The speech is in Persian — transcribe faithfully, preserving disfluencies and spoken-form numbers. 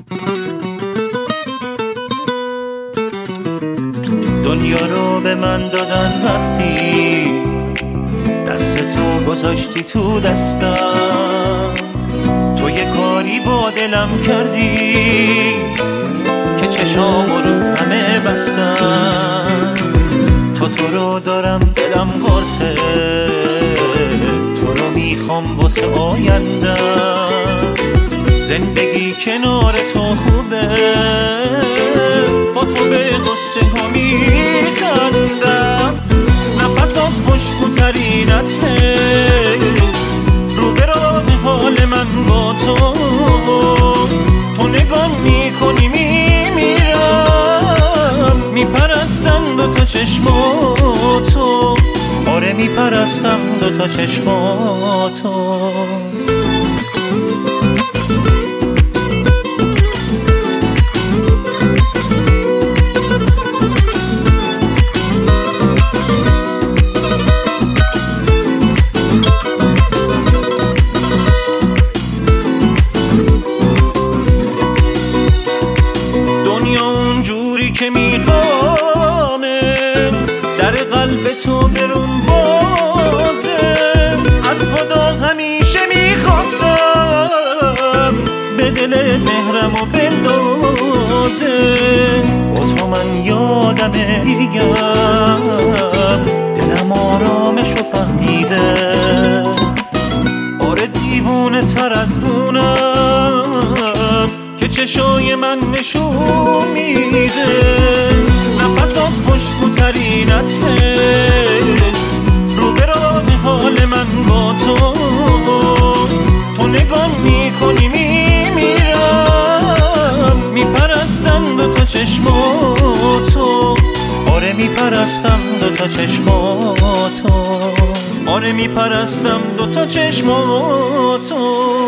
دنیا رو به من دادن وقتی دست تو گذاشتی تو دستم، تو یه کاری با دلم کردی که چشامو رو همه بستم. تو تو رو دارم دلم قرصه، تو رو میخوام واسه آیندم. زندگی کنار تو خوبه، با تو به قصه ها میخندم. نفسات خوشبوترینته، رو به راه حال من با تو. تو نگاه میکنی میمیرم، میپرستم دو تا چشماتو. آره میپرستم دو تا چشماتو. که میخوامه در قلب تو برون بازه. از خدا همیشه میخواستم به دل مهرم و بندازه. با تو من یادمه دیگم، دلم آرامشو فهمیده. آره دیوونه تر از اونم که چشای من نشون میده. نفسات خوشبوترینته، رو به راه حال من با تو. تو نگاه میکنی میمیرم، میپرستم دو تا چشماتو. آره میپرستم دو تا چشماتو. آره میپرستم دو تا چشماتو.